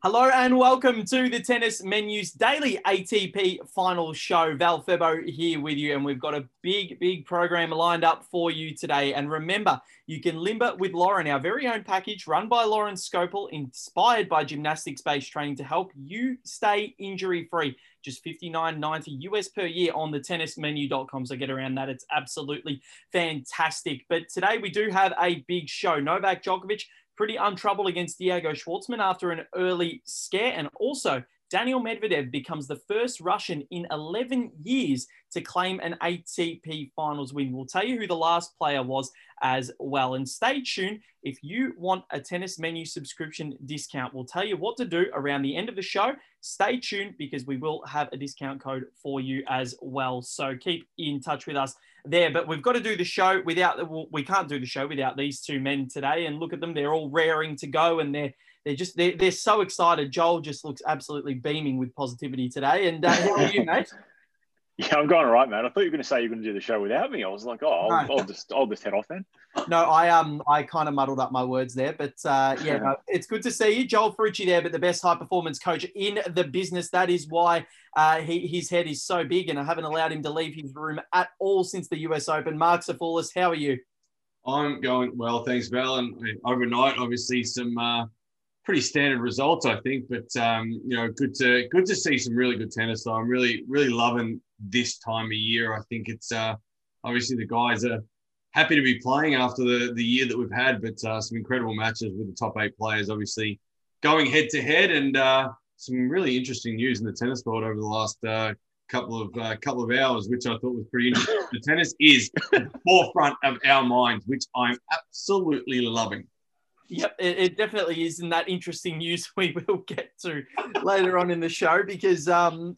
Hello and welcome to the Tennis Menus Daily ATP Final Show. Val Febo here with you, and we've got a big program lined up for you today. And remember, you can limber with Lauren, our very own package run by Lauren Scopel, inspired by gymnastics-based training to help you stay injury-free. Just $59.90 US per year on the tennismenu.com. So get around that. It's absolutely fantastic. But today we do have a big show. Novak Djokovic pretty untroubled against Diego Schwartzman after an early scare. And also, Daniil Medvedev becomes the first Russian in 11 years to claim an ATP Finals win. We'll tell you who the last player was as well. And stay tuned. If you want a Tennis Menu subscription discount, we'll tell you what to do around the end of the show. Stay tuned because we will have a discount code for you as well. So keep in touch with us there. But we've got to do the show we can't do the show without these two men today. And look at them. They're all raring to go, and they're so excited. Joel just looks absolutely beaming with positivity today. And how are you, mate? Yeah, I'm going all right, man. I thought you were going to say you're going to do the show without me. I was like, I'll just head off then. No, I kind of muddled up my words there, but no, it's good to see you, Joel Ferrucci there, but the best high performance coach in the business. That is why his head is so big, and I haven't allowed him to leave his room at all since the US Open. Mark Safoulis, how are you? I'm going well, thanks, Val. And overnight, obviously, some pretty standard results, I think, but good to see some really good tennis. So I'm really loving this time of year. I think it's obviously the guys are happy to be playing after the year that we've had, but some incredible matches with the top 8 players, obviously going head to head, and some really interesting news in the tennis world over the last couple of hours, which I thought was pretty interesting. The tennis is at the forefront of our minds, which I'm absolutely loving. Yep, it definitely is, and that interesting news we will get to later on in the show, because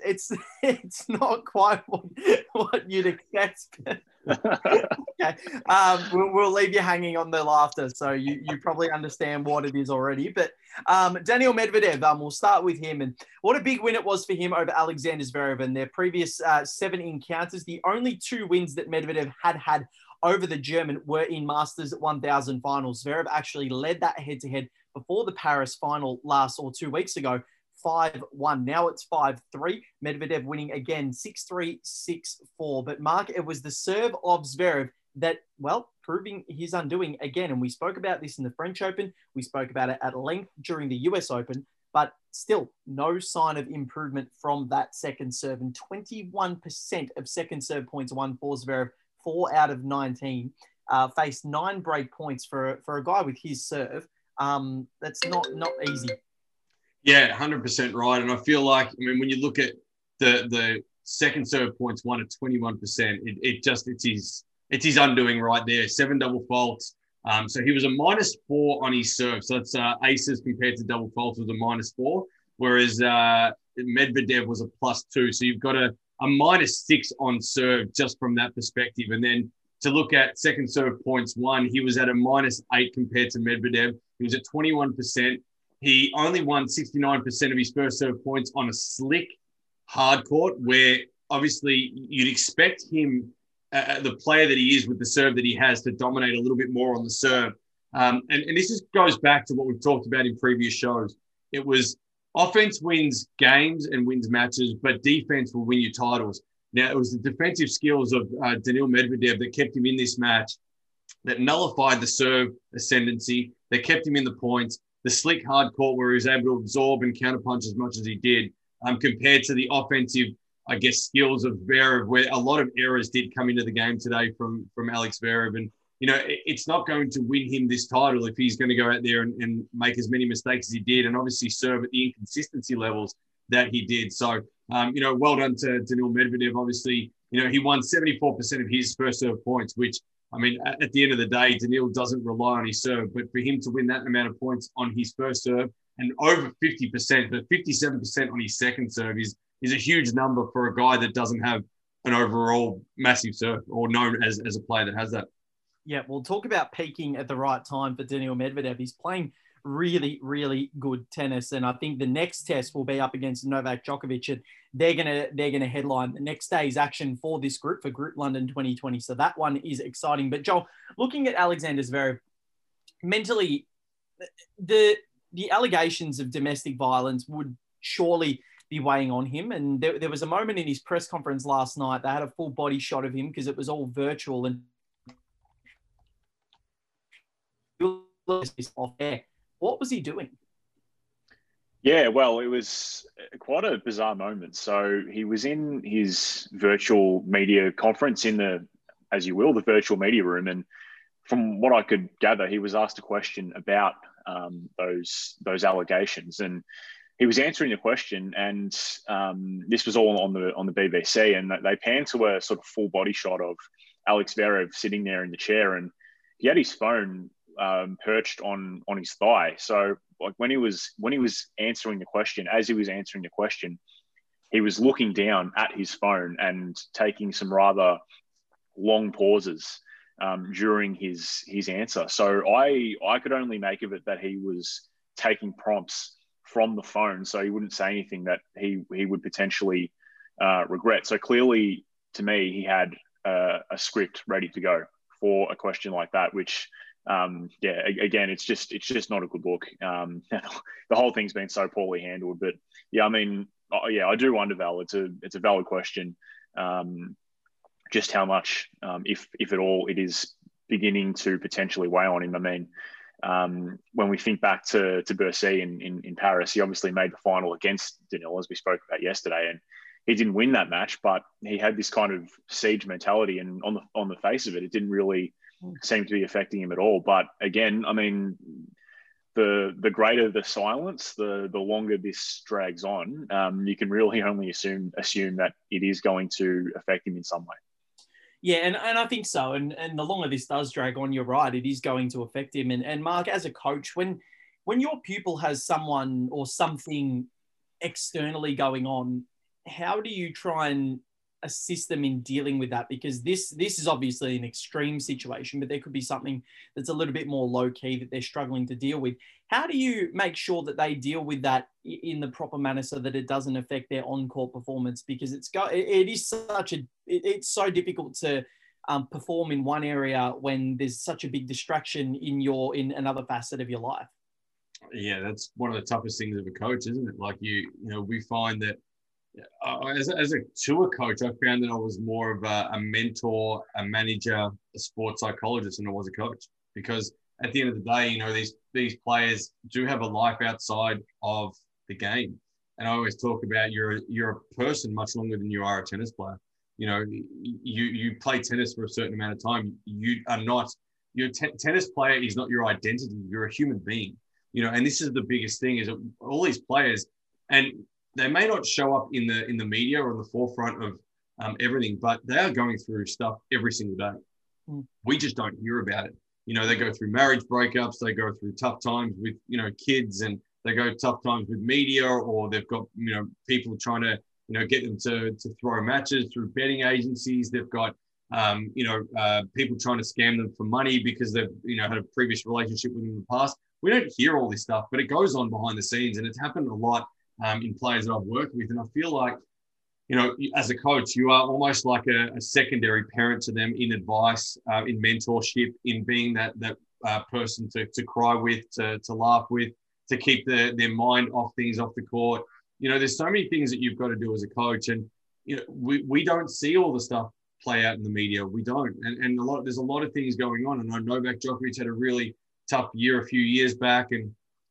it's not quite what you'd expect. Okay, we'll leave you hanging on the laughter, so you probably understand what it is already. But Daniil Medvedev, we'll start with him, and what a big win it was for him over Alexander Zverev in their previous 7 encounters. The only 2 wins that Medvedev had over the German were in Masters 1000 finals. Zverev actually led that head-to-head before the Paris final 2 weeks ago, 5-1. Now it's 5-3. Medvedev winning again, 6-3, 6-4. But Mark, it was the serve of Zverev that, proving his undoing again. And we spoke about this in the French Open. We spoke about it at length during the US Open, but still no sign of improvement from that second serve. And 21% of second serve points won for Zverev, 4 out of 19, faced 9 break points for a guy with his serve. That's not easy. Yeah, 100% right. And I feel like, when you look at the second serve points won at 21%, it's his undoing right there. 7 double faults. So he was a -4 on his serve. So that's aces compared to double faults was a -4, whereas Medvedev was a +2. So you've got a -6 on serve just from that perspective. And then to look at second serve points won, he was at a -8 compared to Medvedev. He was at 21%. He only won 69% of his first serve points on a slick hard court, where obviously you'd expect him, the player that he is with the serve that he has, to dominate a little bit more on the serve. And this just goes back to what we've talked about in previous shows. It was offense wins games and wins matches, but defense will win you titles. Now, it was the defensive skills of Daniil Medvedev that kept him in this match, that nullified the serve ascendancy, that kept him in the points. The slick hard court where he was able to absorb and counterpunch as much as he did, compared to the offensive, skills of Zverev, where a lot of errors did come into the game today from Alex Zverev. And, it's not going to win him this title if he's going to go out there and make as many mistakes as he did, and obviously serve at the inconsistency levels that he did. So, well done to Daniil Medvedev. Obviously, he won 74% of his first serve points, which, at the end of the day, Daniil doesn't rely on his serve, but for him to win that amount of points on his first serve and over 50%, but 57% on his second serve is a huge number for a guy that doesn't have an overall massive serve, or known as a player that has that. Yeah, we'll talk about peaking at the right time for Daniil Medvedev. He's playing really good tennis, and I think the next test will be up against Novak Djokovic, and they're gonna headline the next day's action for this group, for Group London 2020. So that one is exciting. But Joel, looking at Alexander Zverev, mentally, the the allegations of domestic violence would surely be weighing on him. And there was a moment in his press conference last night, they had a full body shot of him because it was all virtual, and off air. What was he doing? Yeah, well, it was quite a bizarre moment. So he was in his virtual media conference in the, as you will, the virtual media room. And from what I could gather, he was asked a question about those allegations, and he was answering the question. And this was all on the BBC, and they panned to a sort of full body shot of Alex Zverev sitting there in the chair, and he had his phone perched on his thigh. So like when he was answering the question, as he was answering the question, he was looking down at his phone and taking some rather long pauses during his answer. So I could only make of it that he was taking prompts from the phone, so he wouldn't say anything that he would potentially regret. So clearly, to me, he had a script ready to go for a question like that, which again, it's just not a good look. The whole thing's been so poorly handled. But yeah, I mean, I do wonder, Val. It's a valid question. Just how much, if at all, it is beginning to potentially weigh on him. I mean, when we think back to Bercy in Paris, he obviously made the final against Daniil, as we spoke about yesterday, and he didn't win that match, but he had this kind of siege mentality, and on the face of it, it didn't really seem to be affecting him at all. But again, I mean, the greater the silence, the longer this drags on, you can really only assume that it is going to affect him in some way. Yeah, and I think so. And the longer this does drag on, you're right, it is going to affect him. And Mark, as a coach, when your pupil has someone or something externally going on, how do you try and assist them in dealing with that? Because this is obviously an extreme situation, but there could be something that's a little bit more low key that they're struggling to deal with. How do you make sure that they deal with that in the proper manner so that it doesn't affect their on-court performance? Because it's so difficult to perform in one area when there's such a big distraction in another facet of your life. Yeah, that's one of the toughest things of a coach, isn't it? Like we find that as a tour coach, I found that I was more of a mentor, a manager, a sports psychologist than I was a coach. Because at the end of the day, these players do have a life outside of the game. And I always talk about you're a person much longer than you are a tennis player. You play tennis for a certain amount of time. Tennis player is not your identity. You're a human being. And this is the biggest thing, is that all these players, and they may not show up in the media or on the forefront of everything, but they are going through stuff every single day. We just don't hear about it. They go through marriage breakups, they go through tough times with, kids, and they go tough times with media, or they've got, people trying to, get them to throw matches through betting agencies. They've got, people trying to scam them for money because they've, had a previous relationship with them in the past. We don't hear all this stuff, but it goes on behind the scenes, and it's happened a lot in players that I've worked with. And I feel like, as a coach, you are almost like a secondary parent to them in advice, in mentorship, in being that person to cry with, to laugh with, to keep their mind off things off the court. There's so many things that you've got to do as a coach. And, we don't see all the stuff play out in the media. We don't. And there's a lot of things going on. And I know Novak Djokovic had a really tough year a few years back. And,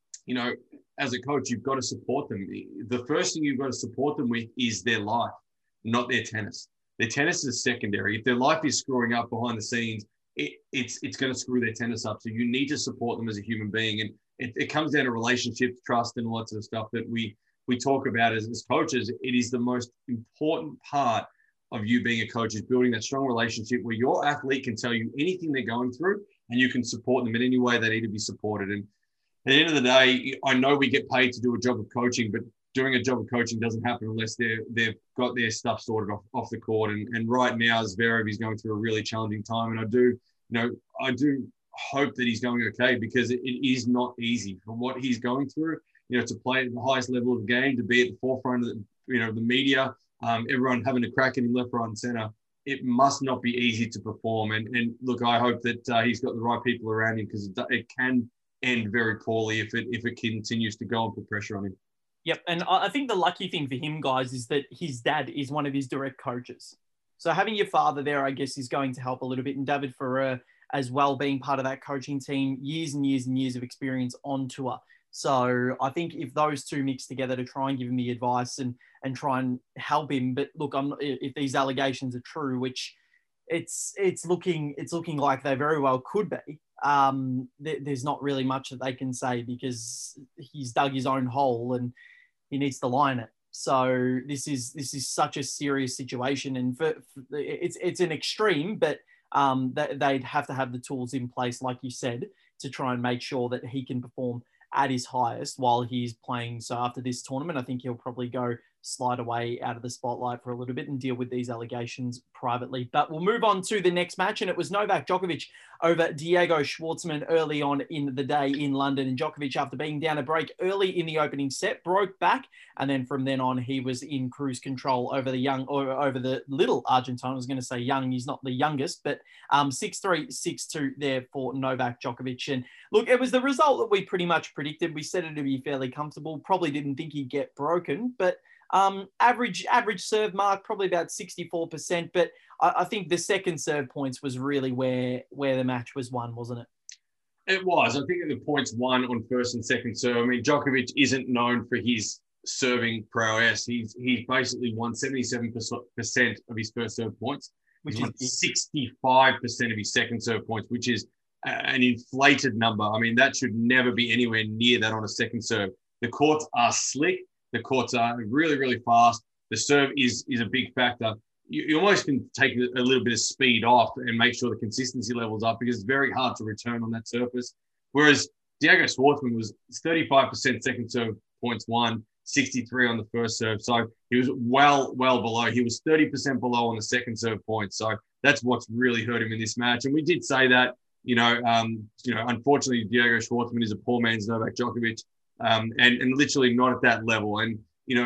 as a coach, you've got to support them. The first thing you've got to support them with is their life, not their tennis. Their tennis is secondary. If their life is screwing up behind the scenes, it's going to screw their tennis up. So you need to support them as a human being. And it comes down to relationships, trust, and lots of stuff that we talk about as coaches. It is the most important part of you being a coach, is building that strong relationship where your athlete can tell you anything they're going through, and you can support them in any way they need to be supported. And at the end of the day, I know we get paid to do a job of coaching, but doing a job of coaching doesn't happen unless they've got their stuff sorted off the court. And right now, Zverev is going through a really challenging time. And I do hope that he's going okay, because it is not easy for what he's going through, to play at the highest level of the game, to be at the forefront of the media, everyone having a crack at him left, right, and center. It must not be easy to perform. And look, I hope that he's got the right people around him, because it can end very poorly if it continues to go and put pressure on him. Yep. And I think the lucky thing for him, guys, is that his dad is one of his direct coaches. So having your father there, I guess, is going to help a little bit. And David Ferrer as well, being part of that coaching team, years and years and years of experience on tour. So I think if those two mix together to try and give him the advice and try and help him. But look, if these allegations are true, which it's looking like they very well could be, there's not really much that they can say because he's dug his own hole and he needs to line it. So this is such a serious situation, and it's an extreme, but they'd have to have the tools in place, like you said, to try and make sure that he can perform at his highest while he's playing. So after this tournament, I think he'll probably slide away out of the spotlight for a little bit and deal with these allegations privately. But we'll move on to the next match, and it was Novak Djokovic over Diego Schwartzman early on in the day in London. And Djokovic, after being down a break early in the opening set, broke back, and then from then on, he was in cruise control over the little Argentine. I was going to say young, he's not the youngest, but 6-3, 6-2 there for Novak Djokovic. And look, it was the result that we pretty much predicted. We said it to be fairly comfortable. Probably didn't think he'd get broken, but average serve mark, probably about 64%. But I think the second serve points was really where the match was won, wasn't it? It was. I think the points won on first and second serve. I mean, Djokovic isn't known for his serving prowess. He's basically won 77% of his first serve points, which is 65% of his second serve points, which is an inflated number. I mean, that should never be anywhere near that on a second serve. The courts are slick. The courts are really, really fast. The serve is a big factor. You almost can take a little bit of speed off and make sure the consistency level's up because it's very hard to return on that surface. Whereas Diego Schwartzman was 35% second serve points won, 63 on the first serve. So he was well below. He was 30% below on the second serve points. So that's what's really hurt him in this match. And we did say that, unfortunately, Diego Schwartzman is a poor man's Novak Djokovic. And literally not at that level. And,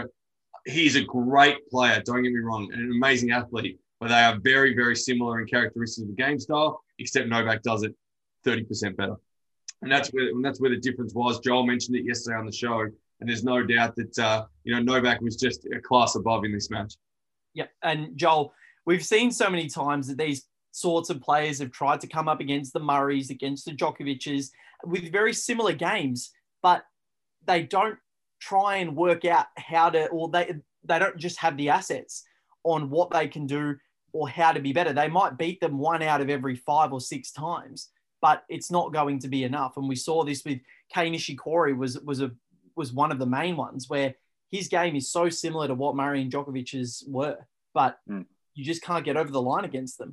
he's a great player, don't get me wrong, an amazing athlete, but they are very, very similar in characteristics of the game style, except Novak does it 30% better. And that's where the difference was. Joel mentioned it yesterday on the show, and there's no doubt that, Novak was just a class above in this match. Yeah, and Joel, we've seen so many times that these sorts of players have tried to come up against the Murrays, against the Djokovic's, with very similar games, but they don't try and work out how to, or they don't just have the assets on what they can do or how to be better. They might beat them 1 out of every 5 or 6 times, but it's not going to be enough. And we saw this with Kei Nishikori was one of the main ones where his game is so similar to what Murray and Djokovic's were, but you just can't get over the line against them.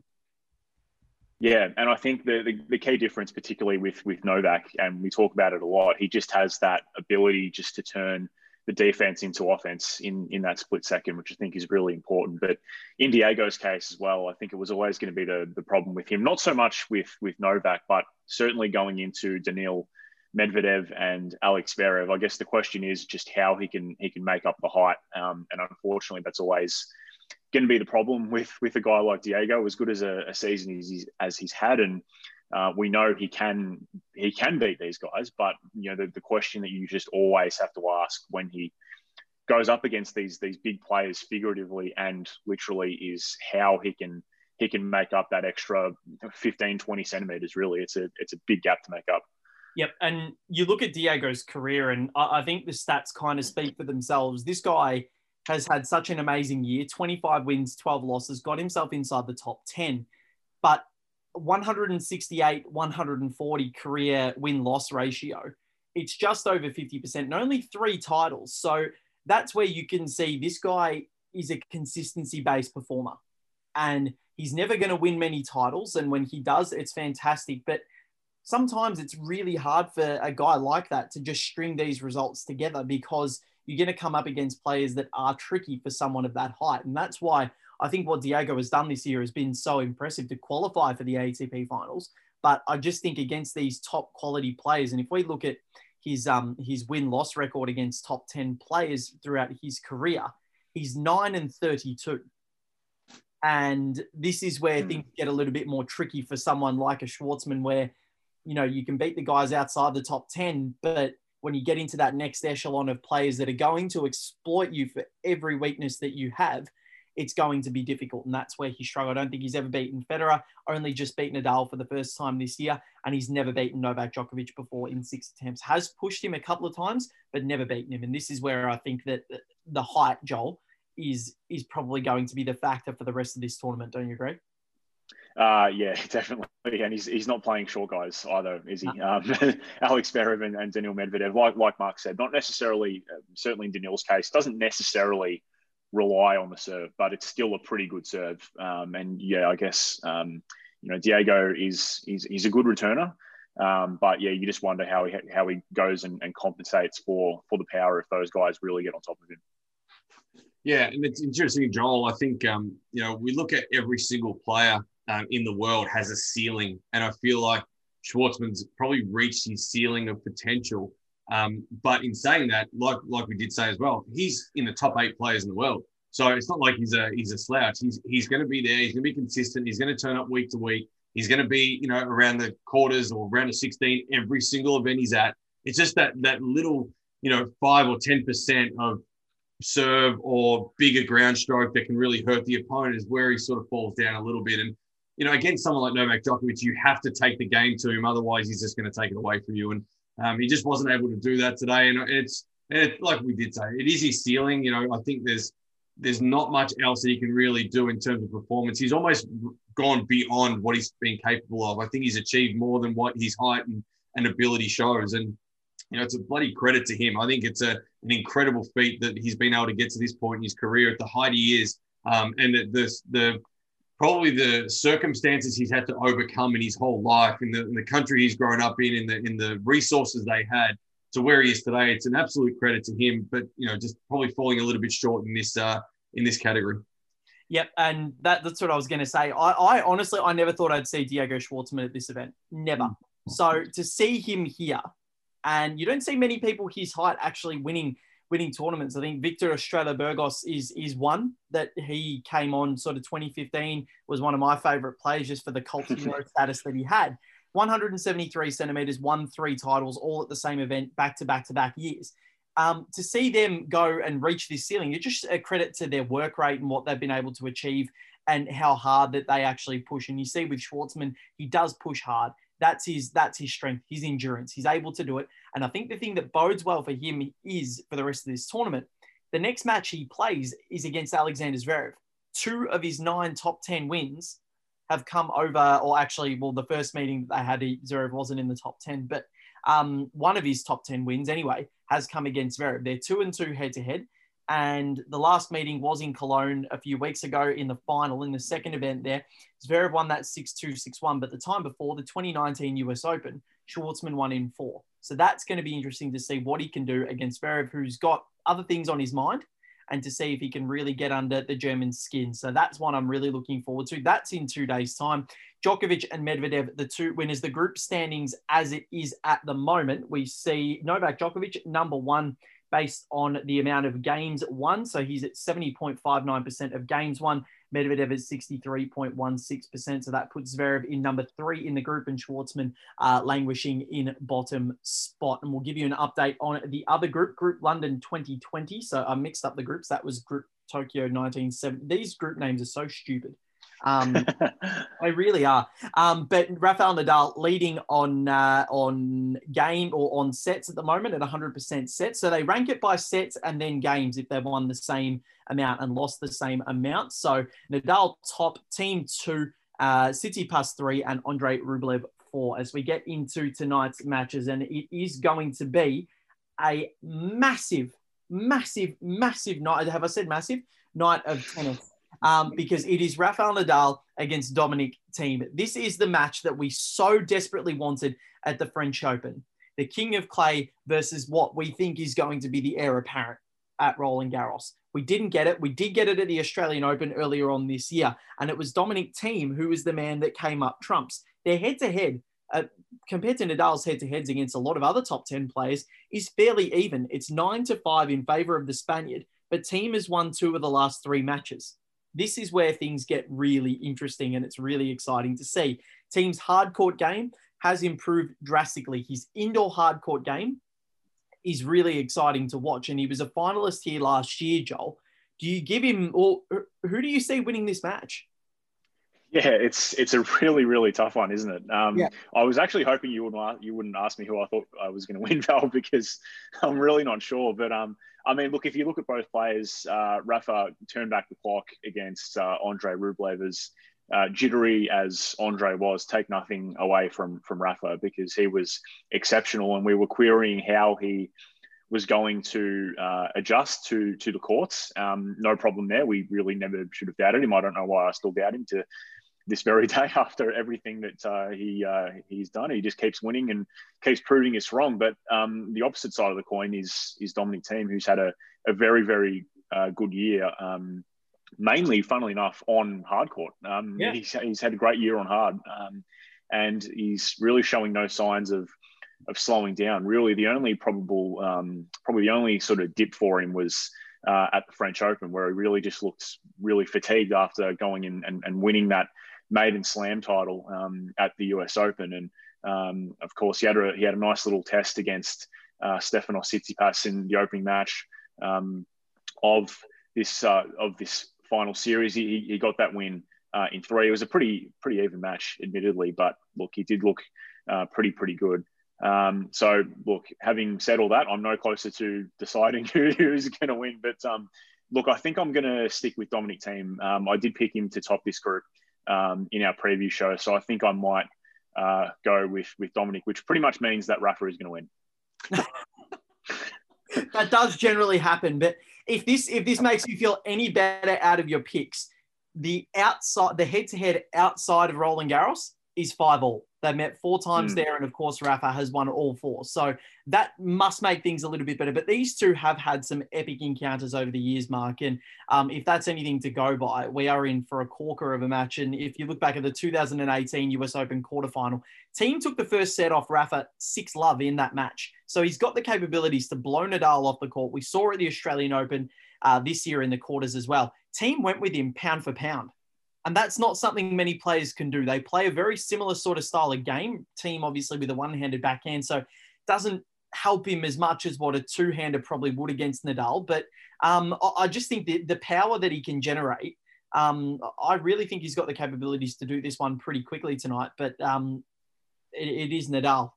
Yeah, and I think the key difference, particularly with Novak, and we talk about it a lot, he just has that ability just to turn the defense into offense in that split second, which I think is really important. But in Diego's case as well, I think it was always going to be the problem with him, not so much with Novak, but certainly going into Daniil Medvedev and Alex Zverev. I guess the question is just how he can make up the height, and unfortunately, that's always going to be the problem with a guy like Diego, as good as a season as he's had, and we know he can beat these guys. But the question that you just always have to ask when he goes up against these big players, figuratively and literally, is how he can make up that extra 15, 20 centimeters. Really, it's a big gap to make up. Yep, and you look at Diego's career, and I think the stats kind of speak for themselves. This guy has had such an amazing year, 25 wins, 12 losses, got himself inside the top 10, but 168, 140 career win-loss ratio. It's just over 50% and only 3 titles. So that's where you can see this guy is a consistency-based performer, and he's never going to win many titles. And when he does, it's fantastic. But sometimes it's really hard for a guy like that to just string these results together, because you're going to come up against players that are tricky for someone of that height. And that's why I think what Diego has done this year has been so impressive to qualify for the ATP finals. But I just think against these top quality players, and if we look at his win-loss record against top 10 players throughout his career, he's 9-32. And this is where things get a little bit more tricky for someone like a Schwartzman, where you can beat the guys outside the top 10, but when you get into that next echelon of players that are going to exploit you for every weakness that you have, it's going to be difficult. And that's where he struggled. I don't think he's ever beaten Federer, only just beaten Nadal for the first time this year. And he's never beaten Novak Djokovic before in 6 attempts. Has pushed him a couple of times, but never beaten him. And this is where I think that the height, Joel, is probably going to be the factor for the rest of this tournament. Don't you agree? Yeah, definitely. And he's not playing short guys either, is he? No. Alex Zverev and Daniil Medvedev, like Mark said, not necessarily, certainly in Daniil's case, doesn't necessarily rely on the serve, but it's still a pretty good serve. And yeah, I guess, Diego is a good returner. But yeah, you just wonder how he goes and compensates for the power if those guys really get on top of him. Yeah, and it's interesting, Joel. I think, we look at every single player in the world has a ceiling. And I feel like Schwartzman's probably reached his ceiling of potential. But in saying that, like we did say as well, he's in the top 8 players in the world. So it's not like he's a slouch. He's going to be there. He's going to be consistent. He's going to turn up week to week. He's going to be, around the quarters or around the 16 every single event he's at. It's just that little, 5 or 10% of serve or bigger ground stroke that can really hurt the opponent is where he sort of falls down a little bit. And, against someone like Novak Djokovic, you have to take the game to him. Otherwise, he's just going to take it away from you. And he just wasn't able to do that today. And it's like we did say, it is his ceiling. I think there's not much else that he can really do in terms of performance. He's almost gone beyond what he's been capable of. I think he's achieved more than what his height and ability shows. And, it's a bloody credit to him. I think it's an incredible feat that he's been able to get to this point in his career at the height he is. And that probably the circumstances he's had to overcome in his whole life, in the country he's grown up in the resources they had to where he is today. It's an absolute credit to him, but just probably falling a little bit short in this category. Yep, and that's what I was going to say. I honestly, I never thought I'd see Diego Schwartzman at this event. Never. So to see him here, and you don't see many people his height actually winning tournaments. I think Victor Estrella Burgos is one that he came on sort of 2015, was one of my favorite players just for the cult hero status that he had. 173 centimeters, won 3 titles, all at the same event, back to back years. To see them go and reach this ceiling, it's just a credit to their work rate and what they've been able to achieve and how hard that they actually push. And you see with Schwartzman, he does push hard. That's his strength, his endurance. He's able to do it. And I think the thing that bodes well for him is for the rest of this tournament, the next match he plays is against Alexander Zverev. 2 of his 9 top 10 wins have come over, or actually, the first meeting that they had, Zverev wasn't in the top 10, but one of his top 10 wins anyway has come against Zverev. They're 2-2 head-to-head. And the last meeting was in Cologne a few weeks ago in the final, in the second event there. Zverev won that 6-2, 6-1. But the time before, the 2019 US Open, Schwartzman won in 4. So that's going to be interesting to see what he can do against Zverev, who's got other things on his mind, and to see if he can really get under the German skin. So that's one I'm really looking forward to. That's in 2 days' time. Djokovic and Medvedev, the 2 winners. The group standings as it is at the moment, we see Novak Djokovic, number 1, based on the amount of games won. So he's at 70.59% of games won. Medvedev is 63.16%. So that puts Zverev in number 3 in the group, and Schwartzman languishing in bottom spot. And we'll give you an update on the other group, Group London 2020. So I mixed up the groups. That was Group Tokyo 1970. These group names are so stupid. They really are. But Rafael Nadal leading on game or on sets at the moment at 100% sets. So they rank it by sets and then games if they've won the same amount and lost the same amount. So Nadal top, team 2, Tsitsipas 3, and Andrei Rublev 4 as we get into tonight's matches. And it is going to be a massive night. Have I said massive? Night of tennis. Because it is Rafael Nadal against Dominic Thiem. This is the match that we so desperately wanted at the French Open. The King of Clay versus what we think is going to be the heir apparent at Roland Garros. We didn't get it. We did get it at the Australian Open earlier on this year, and it was Dominic Thiem who was the man that came up trumps. Their head-to-head, compared to Nadal's head-to-heads against a lot of other top 10 players, is fairly even. It's 9-5 in favour of the Spaniard, but Thiem has won 2 of the last 3 matches. This is where things get really interesting, and it's really exciting to see. Thiem's hard court game has improved drastically. His indoor hard court game is really exciting to watch. And he was a finalist here last year, Joel. Do you give him, or who do you see winning this match? Yeah, it's a really, really tough one, isn't it? Yeah. I was actually hoping you wouldn't ask me who I thought I was going to win, Val, because I'm really not sure. But I mean, look, if you look at both players, Rafa turned back the clock against Andre Rublev. As jittery as Andre was, take nothing away from Rafa, because he was exceptional, and we were querying how he was going to adjust to the courts. No problem there. We really never should have doubted him. I don't know why I still doubt him to this very day after everything that he's done. He just keeps winning and keeps proving us wrong. But the opposite side of the coin is Dominic Thiem, who's had a very, very good year, mainly, funnily enough, on hard court. He's had a great year on hard, and he's really showing no signs of slowing down. Really, the only probably the only sort of dip for him was at the French Open, where he really just looked really fatigued after going in and winning that maiden slam title at the US Open. And of course, he had a nice little test against Stefanos Tsitsipas in the opening match of this final series. He got that win in 3. It was a pretty even match, admittedly, but look, he did look pretty good. So look, having said all that, I'm no closer to deciding who's going to win, but look, I think I'm going to stick with Dominic Thiem. I did pick him to top this group in our preview show, so I think I might go with Dominic, which pretty much means that Rafa is going to win. That does generally happen, but if this makes you feel any better out of your picks, the head-to-head outside of Roland Garros is 5-all. They met 4 times there, and of course, Rafa has won all 4. So that must make things a little bit better. But these two have had some epic encounters over the years, Mark. And if that's anything to go by, we are in for a corker of a match. And if you look back at the 2018 US Open quarterfinal, Thiem took the first set off Rafa 6-love in that match. So he's got the capabilities to blow Nadal off the court. We saw at the Australian Open this year in the quarters as well. Thiem went with him pound for pound. And that's not something many players can do. They play a very similar sort of style of game. Thiem, obviously, with a one-handed backhand, so doesn't help him as much as what a two-hander probably would against Nadal. But I just think the power that he can generate, I really think he's got the capabilities to do this one pretty quickly tonight. But it is Nadal.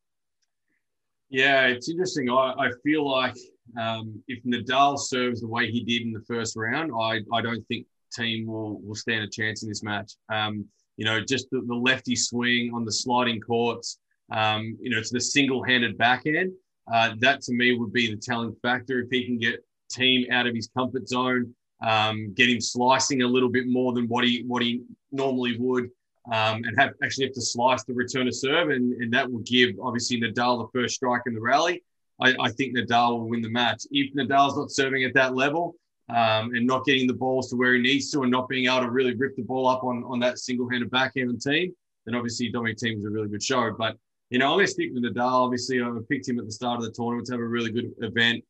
Yeah, it's interesting. I feel like if Nadal serves the way he did in the first round, I don't think Thiem will stand a chance in this match. Just the lefty swing on the sliding courts, to the single-handed backhand. That to me would be the telling factor. If he can get Thiem out of his comfort zone, get him slicing a little bit more than what he normally would, and have to slice the return of serve, and that will give obviously Nadal the first strike in the rally. I think Nadal will win the match. If Nadal's not serving at that level, and not getting the balls to where he needs to, and not being able to really rip the ball up on that single-handed backhand team, then obviously Dominic Thiem is a really good show. But, I'm going to stick with Nadal. Obviously, I picked him at the start of the tournament to have a really good event.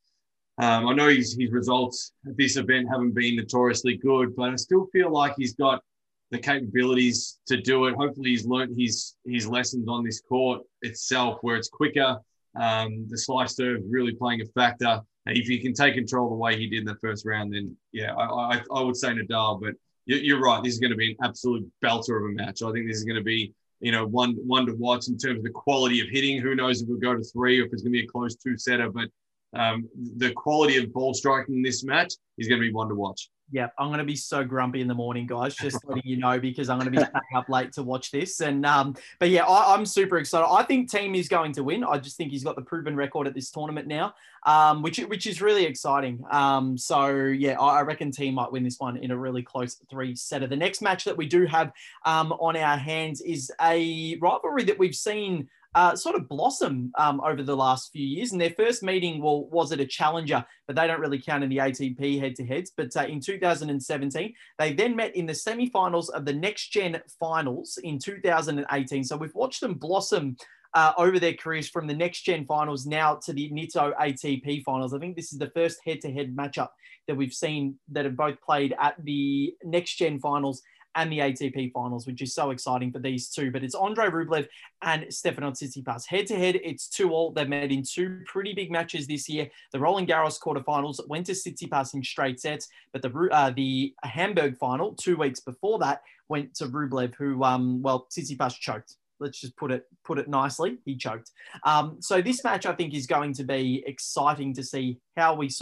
I know his results at this event haven't been notoriously good, but I still feel like he's got the capabilities to do it. Hopefully he's learned his lessons on this court itself, where it's quicker. The slice serve really playing a factor. And if he can take control the way he did in the first round, then yeah, I would say Nadal. But you're right. This is going to be an absolute belter of a match. I think this is going to be, one to watch in terms of the quality of hitting. Who knows if we'll go to 3 or if it's going to be a close 2-setter. But the quality of ball striking in this match is going to be one to watch. Yeah, I'm going to be so grumpy in the morning, guys, just letting you know, because I'm going to be staying up late to watch this. And but yeah, I'm super excited. I think Thiem is going to win. I just think he's got the proven record at this tournament now, which is really exciting. So yeah, I reckon Thiem might win this one in a really close 3-setter. The next match that we do have on our hands is a rivalry that we've seen sort of blossom over the last few years. And their first meeting was at a challenger, but they don't really count in the ATP head-to-heads. But in 2017, they then met in the semi-finals of the Next Gen Finals in 2018. So we've watched them blossom over their careers from the Next Gen Finals now to the Nitto ATP Finals. I think this is the first head-to-head matchup that we've seen that have both played at the Next Gen Finals and the ATP finals, which is so exciting for these two. But it's Andrei Rublev and Stefanos Tsitsipas. Head-to-head, it's 2-2. They've met in two pretty big matches this year. The Roland Garros quarterfinals went to Tsitsipas in straight sets, but the Hamburg final 2 weeks before that went to Rublev, who, Tsitsipas choked. Let's just put it nicely. He choked. So this match, I think, is going to be exciting to see how we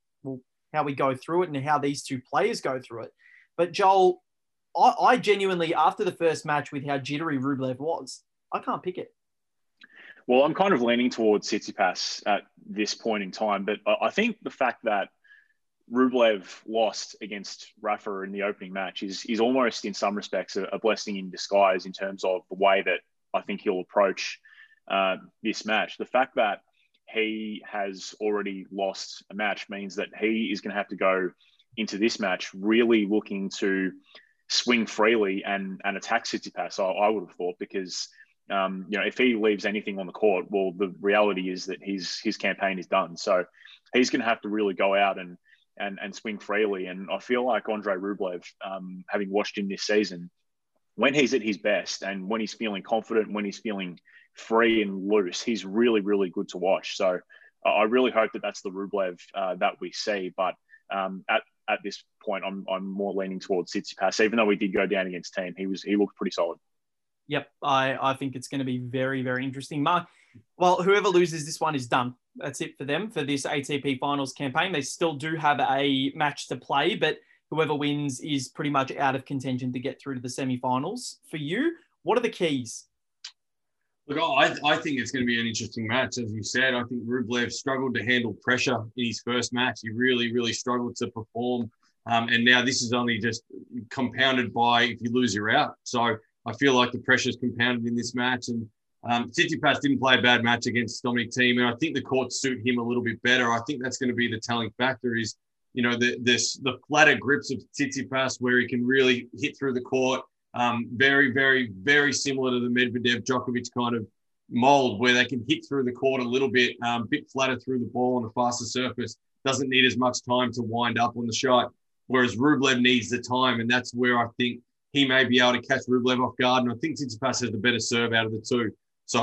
how we go through it and how these two players go through it. But Joel, I genuinely, after the first match with how jittery Rublev was, I can't pick it. Well, I'm kind of leaning towards Tsitsipas at this point in time, but I think the fact that Rublev lost against Rafa in the opening match is almost, in some respects, a blessing in disguise in terms of the way that I think he'll approach this match. The fact that he has already lost a match means that he is going to have to go into this match really looking to swing freely and attack Tsitsipas, I would have thought, because if he leaves anything on the court, well, the reality is that his campaign is done. So he's going to have to really go out and swing freely. And I feel like Andrei Rublev, having watched him this season, when he's at his best and when he's feeling confident, when he's feeling free and loose, he's really, really good to watch. So I really hope that that's the Rublev that we see. But at this point, I'm more leaning towards Tsitsipas, even though he did go down against Thiem. He looked pretty solid. Yep, I think it's going to be very, very interesting. Mark, well, whoever loses this one is done. That's it for them for this ATP Finals campaign. They still do have a match to play, but whoever wins is pretty much out of contention to get through to the semi-finals. For you, what are the keys? Look, I think it's going to be an interesting match. As you said, I think Rublev struggled to handle pressure in his first match. He really, really struggled to perform. And now this is only just compounded by if you lose, you're out. So I feel like the pressure is compounded in this match. And Tsitsipas didn't play a bad match against Dominic Thiem, and I think the courts suit him a little bit better. I think that's going to be the telling factor is, the flatter grips of Tsitsipas where he can really hit through the court. Very, very, very similar to the Medvedev Djokovic kind of mold where they can hit through the court a little bit flatter through the ball on a faster surface. Doesn't need as much time to wind up on the shot, whereas Rublev needs the time, and that's where I think he may be able to catch Rublev off guard. And I think Tsitsipas has the better serve out of the two. So,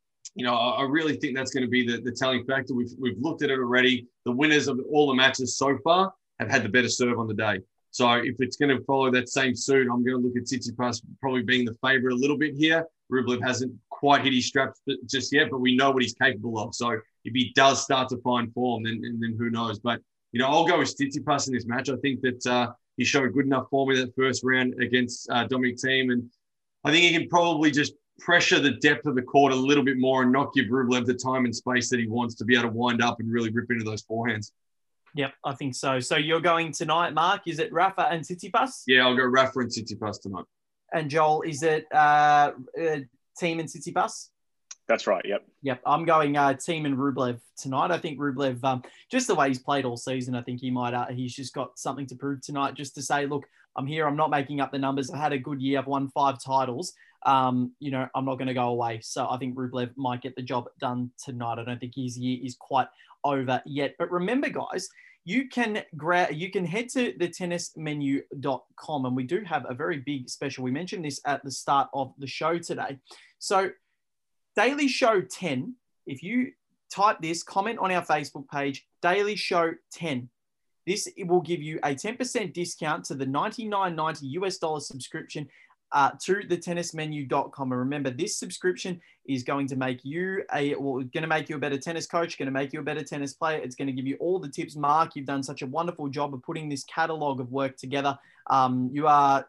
I really think that's going to be the telling factor. We've looked at it already. The winners of all the matches so far have had the better serve on the day. So if it's going to follow that same suit, I'm going to look at Tsitsipas probably being the favourite a little bit here. Rublev hasn't quite hit his straps just yet, but we know what he's capable of. So if he does start to find form, then who knows? But, I'll go with Tsitsipas in this match. I think that he showed good enough form in that first round against Dominic Thiem. And I think he can probably just pressure the depth of the court a little bit more and not give Rublev the time and space that he wants to be able to wind up and really rip into those forehands. Yep, I think so. So you're going tonight, Mark. Is it Rafa and Tsitsipas? Yeah, I'll go Rafa and Tsitsipas tonight. And Joel, is it Thiem and Tsitsipas? That's right, yep. Yep, I'm going Thiem and Rublev tonight. I think Rublev, just the way he's played all season, I think he's just got something to prove tonight just to say, look, I'm here. I'm not making up the numbers. I had a good year. I've won 5 titles. I'm not going to go away. So I think Rublev might get the job done tonight. I don't think his year is quite over yet. But remember, guys, you can head to thetennismenu.com, and we do have a very big special. We mentioned this at the start of the show today. So Daily Show 10, if you type this, comment on our Facebook page, Daily Show 10. This will give you a 10% discount to the $99.90 US subscription to thetennismenu.com. And remember, this subscription is going to make you a better tennis coach, going to make you a better tennis player. It's going to give you all the tips. Mark, you've done such a wonderful job of putting this catalog of work together. We are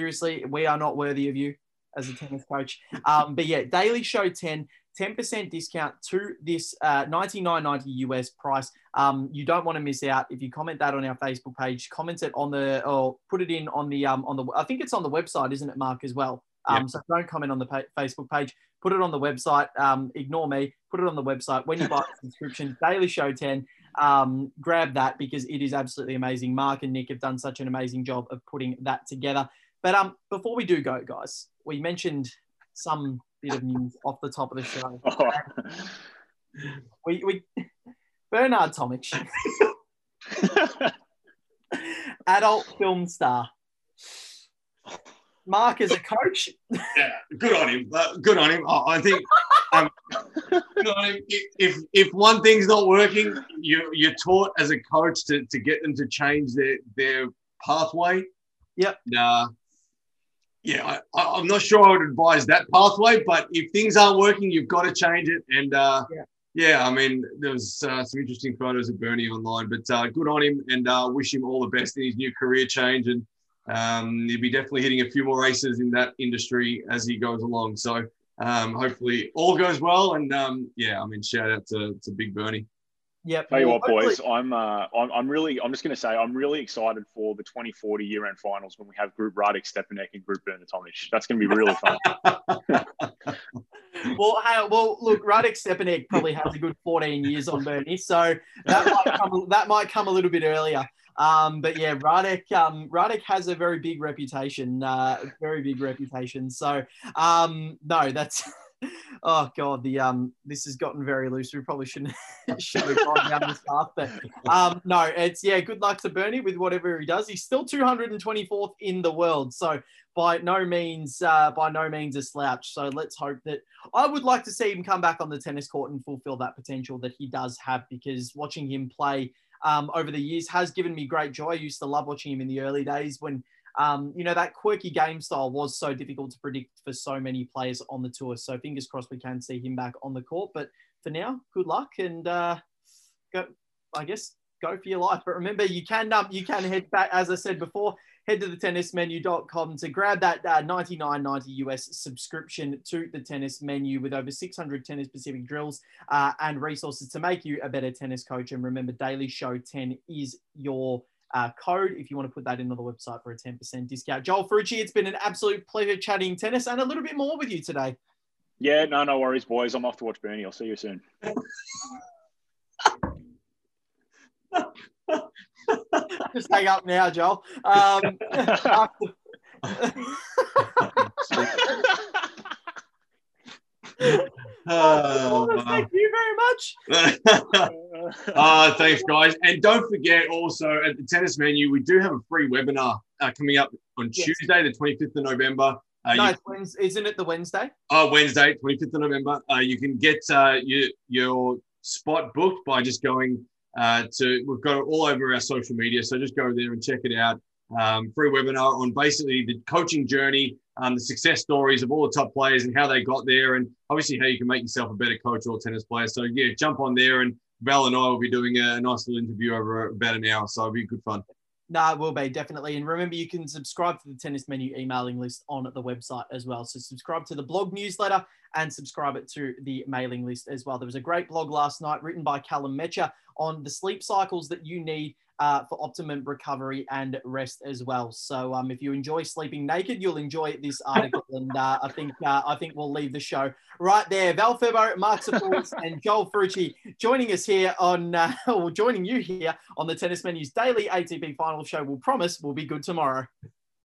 not worthy of you as a tennis coach. But yeah, Daily Show 10% discount to this $99.90 US price. You don't want to miss out. If you comment that on our Facebook page, comment it or put it in on the I think it's on the website, isn't it, Mark, as well? Yep. So don't comment on the Facebook page. Put it on the website. Ignore me. Put it on the website. When you buy a subscription, Daily Show 10, grab that because it is absolutely amazing. Mark and Nick have done such an amazing job of putting that together. But before we do go, guys, we mentioned some bit of news off the top of the show. Oh. We Bernard Tomic, adult film star. Mark as a coach. Yeah, good on him. Good on him. I think good on him. If one thing's not working, you're taught as a coach to get them to change their pathway. Yep. Yeah, I'm not sure I would advise that pathway, but if things aren't working, you've got to change it. And yeah, I mean, there was some interesting photos of Bernie online, but good on him, and wish him all the best in his new career change. And he'll be definitely hitting a few more races in that industry as he goes along. So hopefully all goes well. And yeah, I mean, shout out to Big Bernie. Yep. Tell you what, boys, I'm just going to say I'm really excited for the 2040 year-end finals when we have Group Radek Stepanek and Group Bernard Tomic. That's going to be really fun. Well, look, Radek Stepanek probably has a good 14 years on Bernie, so that might come a little bit earlier. But yeah, Radek has a very big reputation, So no, that's. Oh God, this has gotten very loose. We probably shouldn't have gone down this path, but no, it's good luck to Bernie with whatever he does. He's still 224th in the world, so by no means a slouch. So let's hope that. I would like to see him come back on the tennis court and fulfill that potential that he does have, because watching him play over the years has given me great joy. I used to love watching him in the early days when. That quirky game style was so difficult to predict for so many players on the tour. So fingers crossed we can see him back on the court. But for now, good luck and go for your life. But remember, you can head back, as I said before, head to the tennismenu.com to grab that $99.90 US subscription to the Tennis Menu with over 600 tennis-specific drills and resources to make you a better tennis coach. And remember, Daily Show 10 is your code if you want to put that into the website for a 10% discount. Joel Ferrucci, it's been an absolute pleasure chatting tennis and a little bit more with you today. Yeah, no worries, boys. I'm off to watch Bernie. I'll see you soon. Just hang up now, Joel. Thank you very much. Thanks, guys. And don't forget also at the Tennis Menu, we do have a free webinar coming up on Tuesday, the 25th of November. Isn't it the Wednesday? Oh, Wednesday, 25th of November. You can get your spot booked by just going we've got it all over our social media. So just go there and check it out. Free webinar on basically the coaching journey, the success stories of all the top players and how they got there, and obviously how you can make yourself a better coach or tennis player. So yeah, jump on there, and Val and I will be doing a nice little interview over about an hour. So it'll be good fun. No, it will be, definitely. And remember, you can subscribe to the Tennis Menu emailing list on the website as well. So subscribe to the blog newsletter and subscribe it to the mailing list as well. There was a great blog last night written by Callum Metcher on the sleep cycles that you need for optimum recovery and rest as well. So if you enjoy sleeping naked, you'll enjoy this article. And I think we'll leave the show right there. Val Furbo, Mark Sapors, and Joel Ferrucci joining us here joining you here on the Tennis Menu's daily ATP final show. We'll promise we'll be good tomorrow.